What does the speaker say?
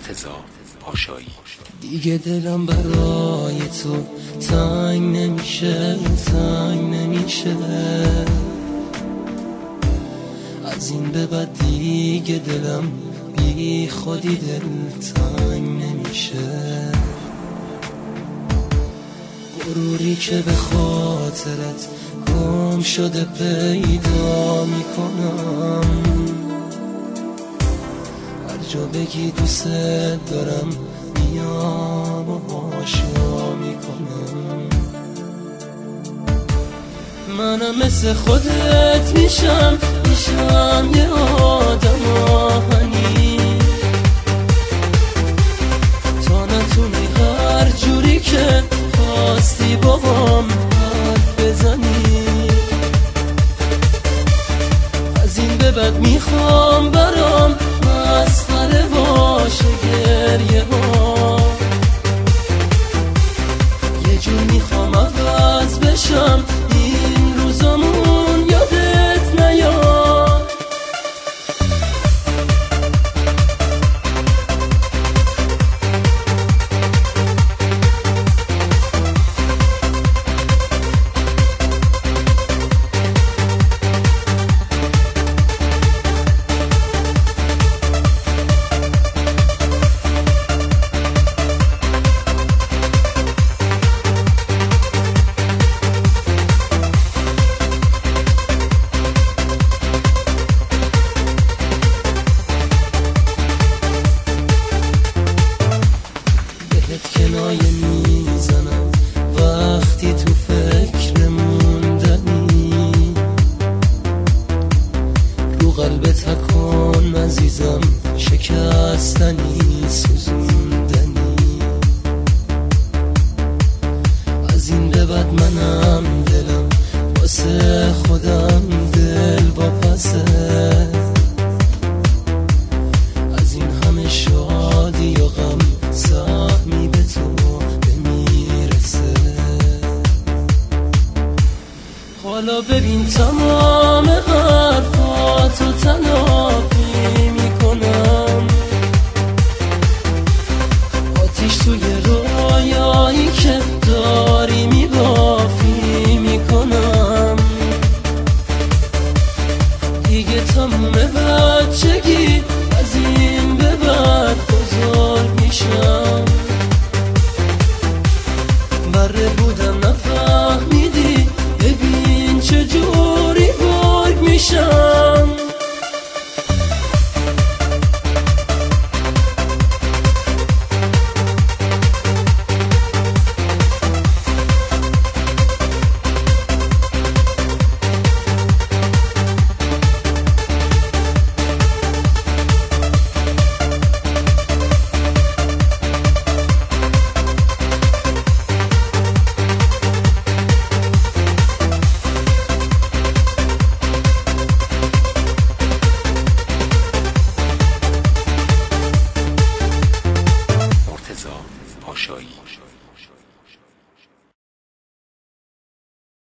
مرتضی پاشایی. دیگه دلم برای تو تنگ نمیشه، تنگ نمیشه. از این به بعد دیگه دلم بی خودی دل تنگ نمیشه. غروری که به خاطرت گم شده پیدا میکنم، هر جا بگی دوست دارم میام و هاشا میکنم. منم مثل خودت میشم یه آدم آهنی، تا نتونی هر جوری که خواستی باهام حرف بزنی. از این به بعد میخوام برام مسخره باشه گریه ها، یه جور میخوام عوض بشم این روزامون یادت نیاد. کنایه میزنم وقتی تو فکر موندنی، رو قلبت تکن عزیزم شکستنی.